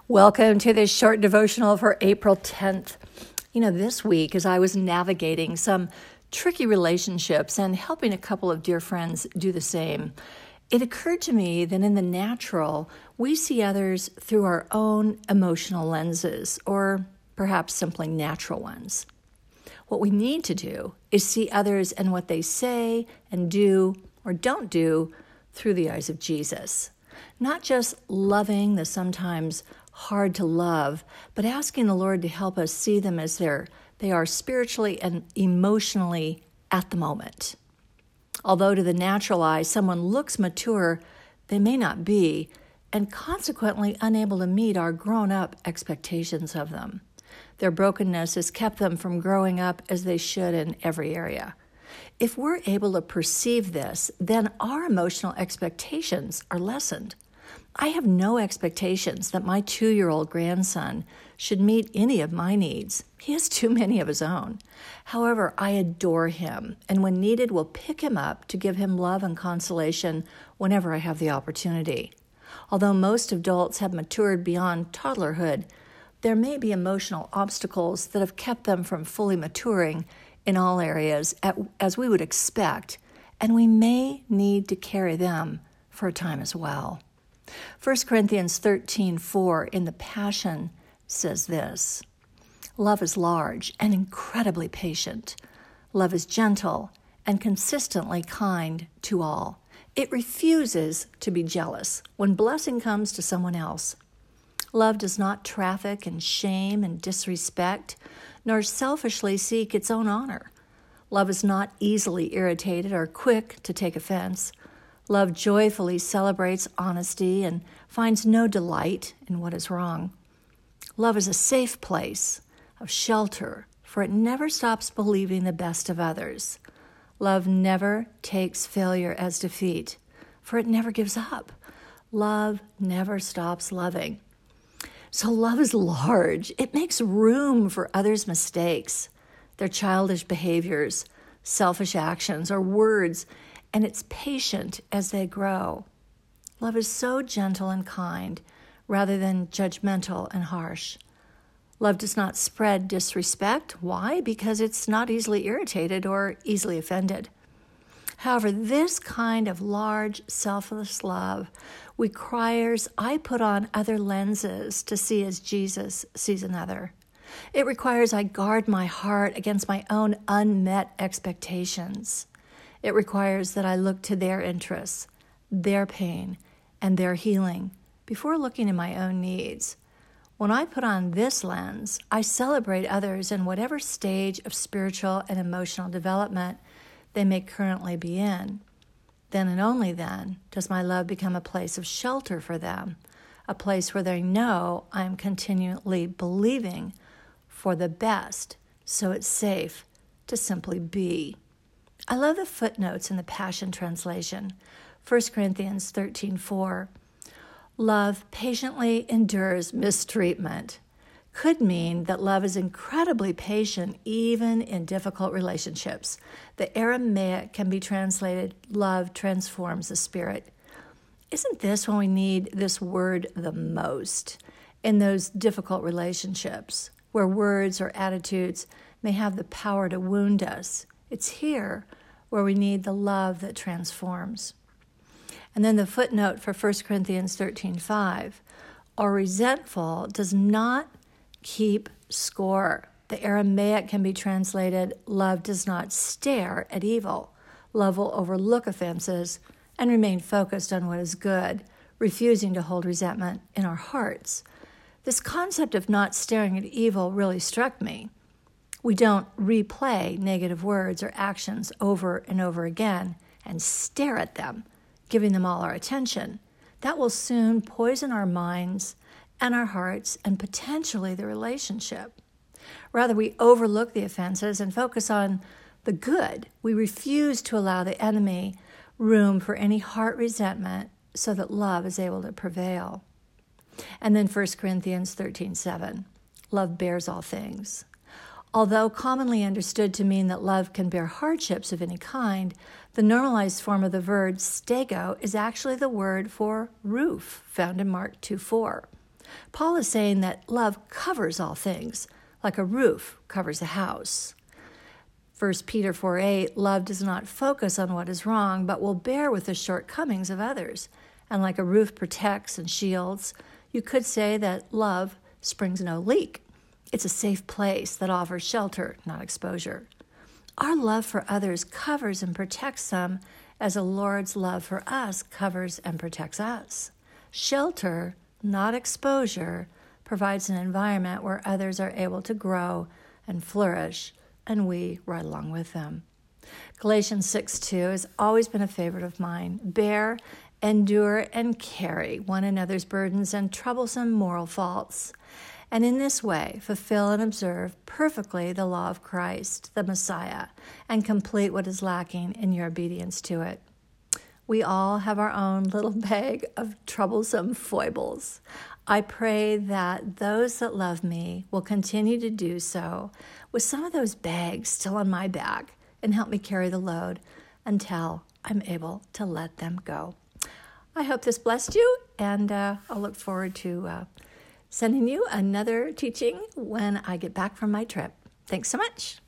Welcome to this short devotional for April 10th. This week, as I was navigating some tricky relationships and helping a couple of dear friends do the same, it occurred to me that in the natural, we see others through our own emotional lenses, or perhaps simply natural ones. What we need to do is see others and what they say and do or don't do through the eyes of Jesus. Not just loving the sometimes hard to love, but asking the Lord to help us see them as they are spiritually and emotionally at the moment. Although to the natural eye, someone looks mature, they may not be, and consequently unable to meet our grown-up expectations of them. Their brokenness has kept them from growing up as they should in every area. If we're able to perceive this, then our emotional expectations are lessened. I have no expectations that my 2-year-old grandson should meet any of my needs. He has too many of his own. However, I adore him, and when needed, will pick him up to give him love and consolation whenever I have the opportunity. Although most adults have matured beyond toddlerhood, there may be emotional obstacles that have kept them from fully maturing in all areas as we would expect, and we may need to carry them for a time as well. 1 Corinthians 13:4 in the Passion says this: "Love is large and incredibly patient. Love is gentle and consistently kind to all. It refuses to be jealous when blessing comes to someone else. Love does not traffic in shame and disrespect, nor selfishly seek its own honor. Love is not easily irritated or quick to take offense. Love joyfully celebrates honesty and finds no delight in what is wrong. Love is a safe place of shelter, for it never stops believing the best of others. Love never takes failure as defeat, for it never gives up. Love never stops loving." So love is large. It makes room for others' mistakes, their childish behaviors, selfish actions, or words, and it's patient as they grow. Love is so gentle and kind rather than judgmental and harsh. Love does not spread disrespect. Why? Because it's not easily irritated or easily offended. However, this kind of large, selfless love requires I put on other lenses to see as Jesus sees another. It requires I guard my heart against my own unmet expectations. It requires that I look to their interests, their pain, and their healing before looking at my own needs. When I put on this lens, I celebrate others in whatever stage of spiritual and emotional development they may currently be in. Then and only then does my love become a place of shelter for them, a place where they know I am continually believing for the best, so it's safe to simply be. I love the footnotes in the Passion Translation. 1 Corinthians 13:4. Love patiently endures mistreatment. Could mean that love is incredibly patient even in difficult relationships. The Aramaic can be translated, love transforms the spirit. Isn't this when we need this word the most? In those difficult relationships where words or attitudes may have the power to wound us. It's here where we need the love that transforms. And then the footnote for 1 Corinthians 13:5, or resentful does not keep score. The Aramaic can be translated, love does not stare at evil. Love will overlook offenses and remain focused on what is good, refusing to hold resentment in our hearts. This concept of not staring at evil really struck me. We don't replay negative words or actions over and over again and stare at them, giving them all our attention. That will soon poison our minds and our hearts and potentially the relationship. Rather, we overlook the offenses and focus on the good. We refuse to allow the enemy room for any heart resentment so that love is able to prevail. And then 1 Corinthians 13:7, love bears all things. Although commonly understood to mean that love can bear hardships of any kind, the normalized form of the verb stego is actually the word for roof, found in Mark 2:4. Paul is saying that love covers all things, like a roof covers a house. 1 Peter 4:8, love does not focus on what is wrong, but will bear with the shortcomings of others. And like a roof protects and shields, you could say that love springs no leak. It's a safe place that offers shelter, not exposure. Our love for others covers and protects them as the Lord's love for us covers and protects us. Shelter, not exposure, provides an environment where others are able to grow and flourish, and we right along with them. Galatians 6:2 has always been a favorite of mine. Bear, endure, and carry one another's burdens and troublesome moral faults, and in this way fulfill and observe perfectly the law of Christ, the Messiah, and complete what is lacking in your obedience to it. We all have our own little bag of troublesome foibles. I pray that those that love me will continue to do so with some of those bags still on my back and help me carry the load until I'm able to let them go. I hope this blessed you, and I'll look forward to sending you another teaching when I get back from my trip. Thanks so much.